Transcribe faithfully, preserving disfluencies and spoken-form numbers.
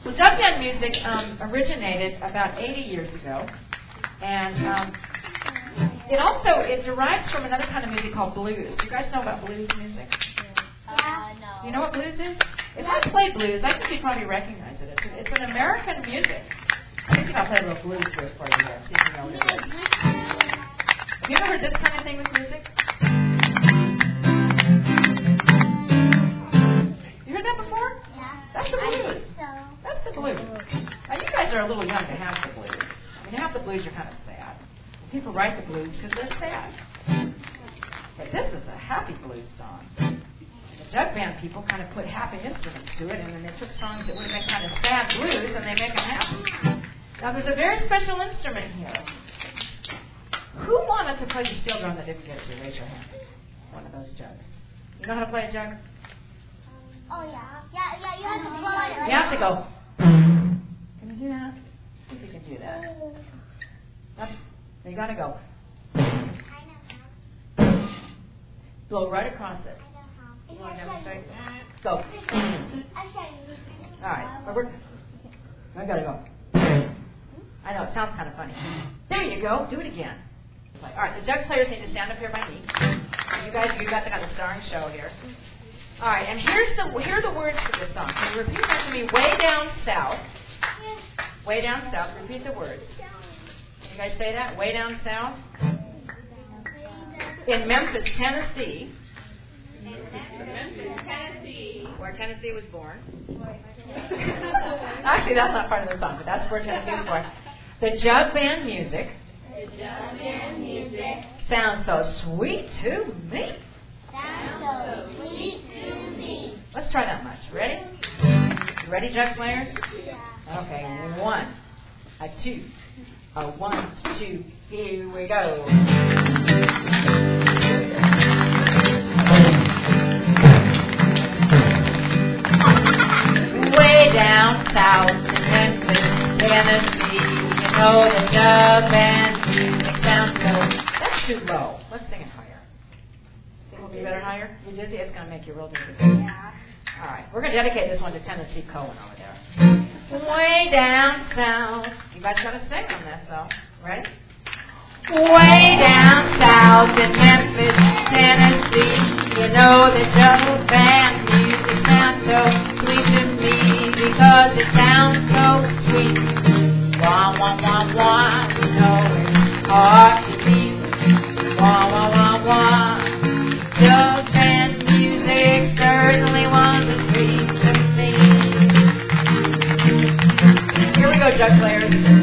Well, jug band music um, originated about eighty years ago, and um, it also it derives from another kind of music called blues. Do you guys know about blues music? Uh, no. You know what blues is? If I play blues, I think you probably recognize it. It's, it's an American music. I think I'll play a little blues for for you there, see if you know what it is. Have you ever heard this kind of thing with music? You heard that before? Yeah. That's the blues. So. That's the blues. Now, you guys are a little young to have the blues. When you have the blues, you're kind of sad. People write the blues because they're sad. But this is a happy blues song. The jug band people kind of put happy instruments to it, and then they took songs that would have been kind of sad blues, and they make them happy. Now, there's a very special instrument here. Who wanted to play the steel drum that didn't get to? Raise your hand. One of those jugs. You know how to play a jug? Oh, yeah. Yeah, yeah, you have to blow it. You have to go. Can you do that? See if you can do that. Up. You got to go. Blow right across it. You want to demonstrate? Go. All right. We're, I got to go. I know, it sounds kind of funny. There you go. Do it again. All right, the jug players need to stand up here by me. You guys, you got the, got the starring show here. All right, and here's the here are the words for this song. Can you repeat after me? Way down south. Way down south. Repeat the words. Can you guys say that? Way down south. In Memphis, Tennessee. Memphis, Tennessee. Where Tennessee was born. Actually, that's not part of the song, but that's where Tennessee was born. The jug band music. The jug band music. Sounds so sweet to me. Sounds so sweet to me. Let's try that much. Ready? You ready, jug players? Yeah. Okay, one, a two, a one, two, here we go. Way down south in Memphis, Tennessee, you know the jug band music sounds so. That's too low. Let's sing it higher. Think we'll be better higher? You dizzy? It's going to make you real dizzy. Yeah. All right, we're going to dedicate this one to Tennessee Cohen over there. Way down south. You guys got to sing on this, though. Ready? Way down south in Memphis, Tennessee, you know the jug band music sounds so sweet to me because it sounds so sweet. Wah, wah, wah, wah, you know it's hard to beat. Wah, wah, wah, wah. Jug band music certainly was a treat to me. Here we go, jug players.